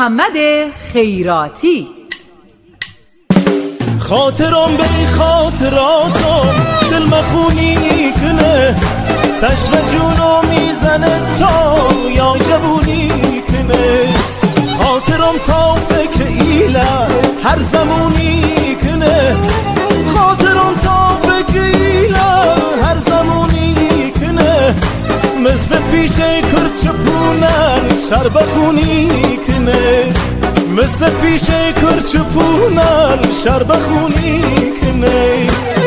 محمد خیراتی. خاطرم به خاطراتم دل مخونی کنه، تشر جونو میزنه تا یا جوونی کنه. خاطرم تا فکر ایله هر زمونی کنه، خاطرم تا فکر ایله هر زمونی کنه. مثل پیشه کرچپونن شربخونی کنه، مثل پیشه کرچپونن شربخونی کنه.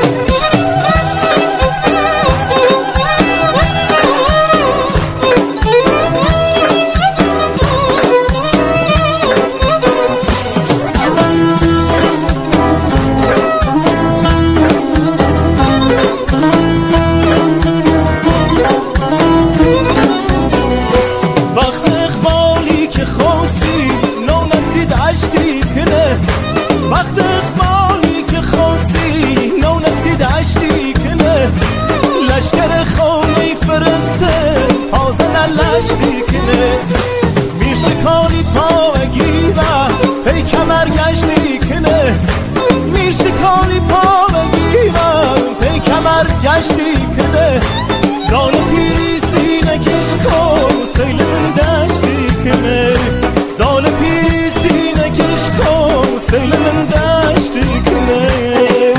وقت اقبالی که خواسی نو نسید عشتی کنه، لشکر خانه فرسته پازن لشتی کنه. میرشکالی پاوگی و پی کمر گشتی کنه، میرشکالی پاوگی و پی کمر گشتی کنه. دان پیری سینه کش کن سیل من دشتی کنه، دان پیری سینه کش کن سیل من دشتی کنه.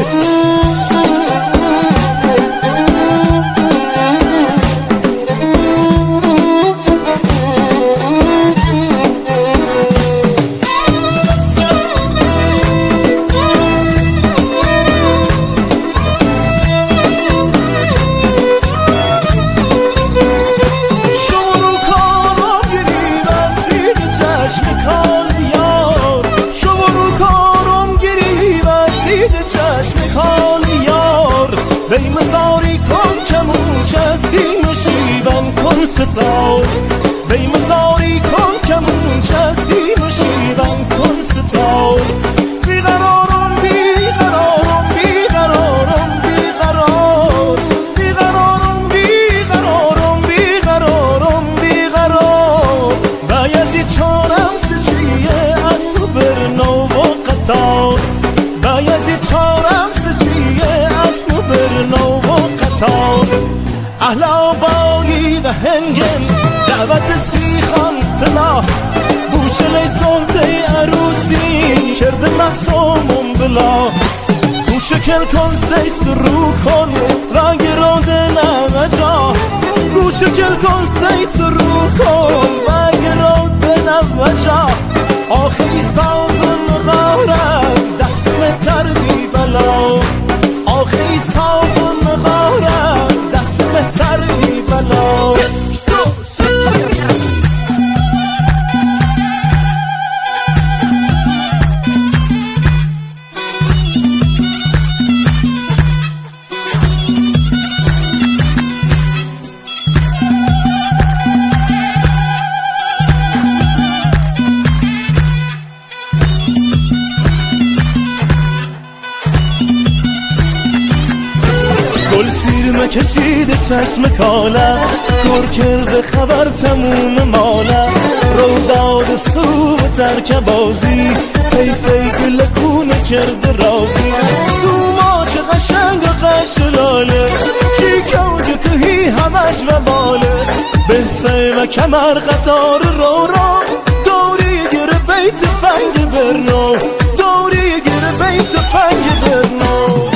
بیمزاری کن کمون چستی مشیون کن ستار، بیمزاری کن کمون چستی مشیون کن ستار. بیقرارم بیقرارم بیقرارم بیقرار، بیقرارم بیقرارم بیقرارم بیقرار. بایزی چارم سچیه از تو برنو و قطار، بایزی چارم سچیه از تو برنو و قطار. اهل آبایی و هنگن دعوت سیخان طلا، بوشل سلطه عروسی کرده محسومون بلا. گوشکل کن سی سرو کن رنگ رود نمجا، گوشکل کن سی سرو کن رنگ رود نمجا. آخری سازن غارم دست تربی بلا، آخری سازن غارم دست تربی بلا. گل سیر کشیده چشم کاله، کار کرده خبر تموم ماله. رو داد سو و ترک بازی تیفه گل کونه کرده رازی. دوما چه قشنگ و قشلاله، چی کود کهی همش و باله. بحثه و کمر قطار رو دوری گره بیت فنگ برنو، دوری گره بیت فنگ برنو.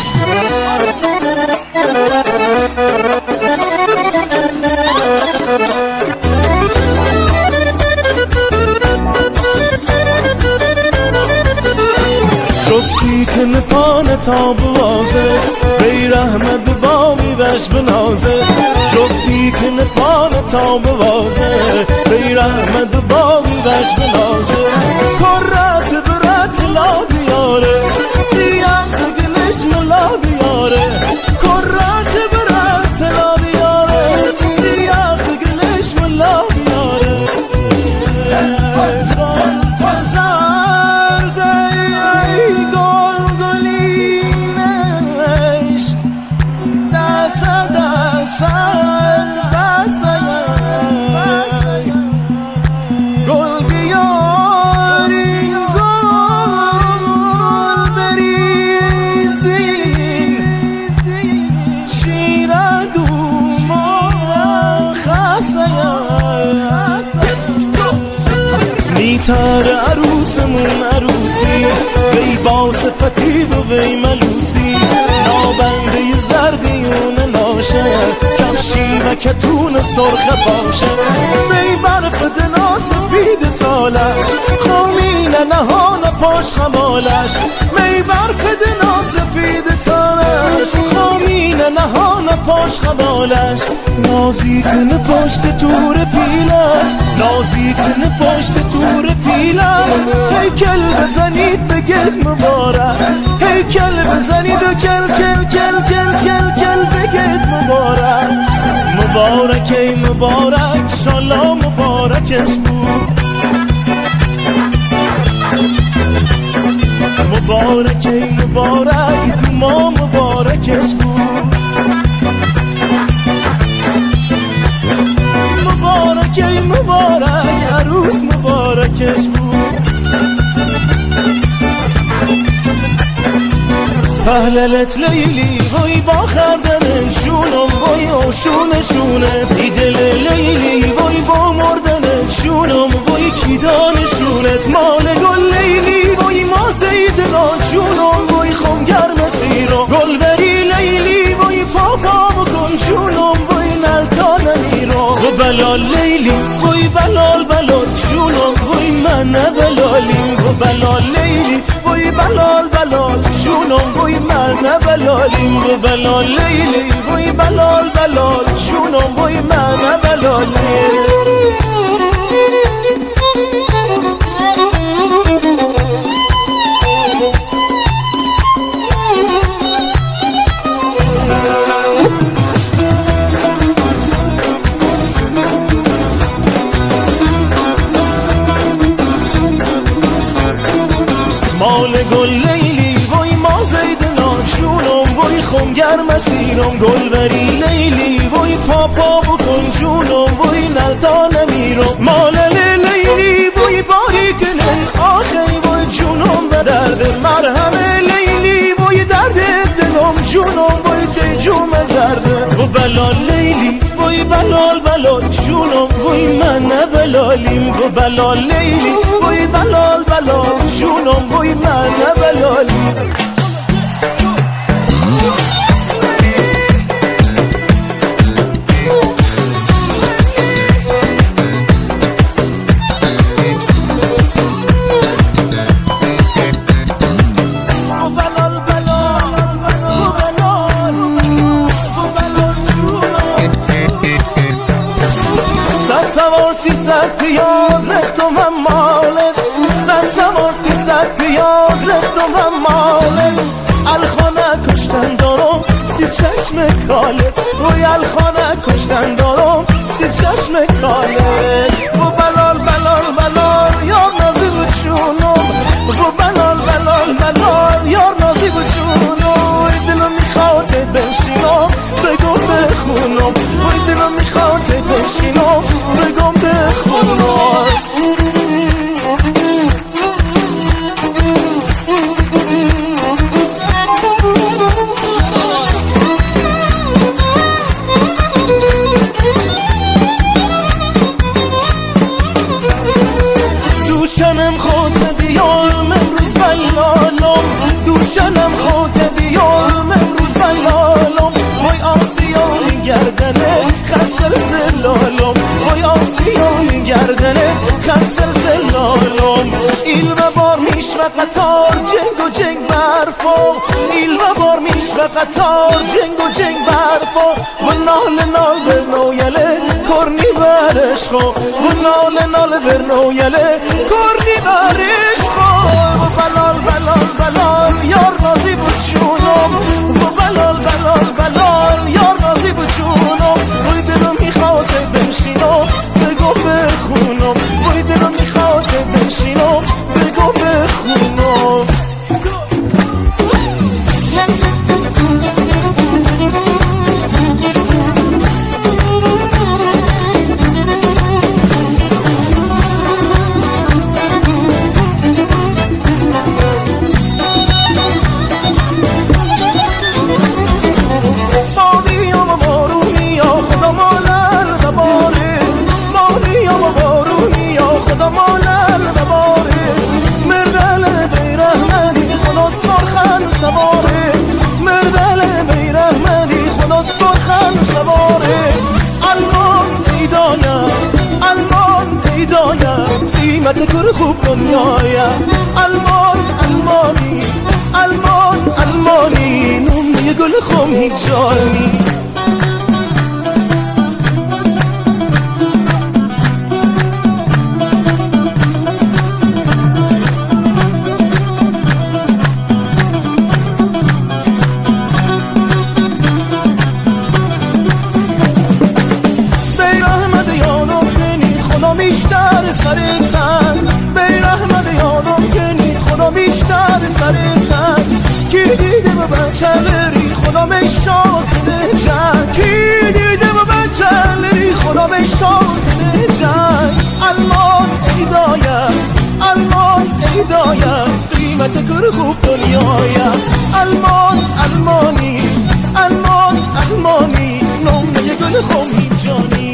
شفتی که نپانه تا بوازه بیر احمد بامی وش بنازه، شفتی که نپانه تا بوازه بیر احمد بامی وش بنازه. کرات برات لا بیاره سیاه گلش ملا بیاره، کرات برات لا بیاره سیاه گلش ملا بیاره. گل بیار میتره عروسمون عروسی وی با صفتی و وی ملوسی نابنده زردیون ناشه کفشی و کتون سرخ باشه وی برف دنا سفید تالش خامین نهان پاش خمالش وی برف دنا سفید تالش خامین نهان پاش خمالش نازی کنه پشت تور پیلش نازی کنه پشت تور پیلش هیکل بزنید بگید مبارک هیکل بزنید و کل کل کل کل کل کل بگید مبارک مبارک ای مبارک شالا مبارکش بود مبارک ای مبارک دوما مبارکش بود مبارک ای مبارک عروس مبارکش بود پهللت لیلی وای با خردن شونم وای آشون شونت ای دل لیلی وای با مردن شونم وای کیدان شونت مال گل لیلی وای ما زیدنان شونم وای خم گرم سیرو گل بری لیلی وای پاپا بکن شونم وای نلتان میرو و بلال لیلی وای بلال بلال شونم وای من بلالیم و بلال لیلی وای بلال بلال شونم وای من بلالیم و بلال لیلی وای بلال بلال شونم وای من بلالیم مال گل لیلی وای ما زیدنان شونم وای خم گرم سیرم گل بری لیلی وای پاپا بکن جونم وای نلتا نمیرم مال لیلی وای باری کنن آخی وای جونم به درد مرهم لیلی وای درد دلم جونم وای تیجوم زرده و بلال لیلی وای بلال بلال جونم وای من بلالیم و بلال لیلی وای بلال بلال جونم وای من بلالیم سوار 300 پیاد رختم هم مالت سوار 300 پیاد رختم هم مالت الخانه کشتن دارم 30 چشم کالت وی الخانه کشتن دارم 30 چشم کالت و بلال بلال بلال یار نازی بود چونم و بلال بلال بلال یار نازی بود چونم وی دلم میخواد بنشینم بگم بخونم وی دلم میخواد بنشینم بگم بخونم دوشنم خود دیارم امروز بلالم دوشنم خود دیارم امروز بلالم وای آسیانی گردنه خرسر زلالم وای آسیانی گردنه خرسر زلالم ایل و بار میشوه قطار جنگ و جنگ برفا ایل و بار میشوه قطار جنگ و جنگ برفا و نال نال برنویله کرنی برشخو و نال نال برنویله کرنی برشخو و بلال بلال بلال یار نازی بود چونم و بلال بلال بلال یار نازی بود چونم وی دلم میخواد بنشینم بگو بخونم وی دلم میخواد بنشینم بگو بخونم قیمت گر خوب دنیایم المان المانی المان المانی نمره گل خم هیچ جانی سرتن بی رحمت یادم کنی خدا بیشتر سرتن کی دیده و بچلری خدا بشاد نجن کی دیده و بچلری خدا بشاد نجن المان ایدایم المان ایدایم قیمت گر خوب دنیایم المان المانی المان المانی نمره گل خومی جانی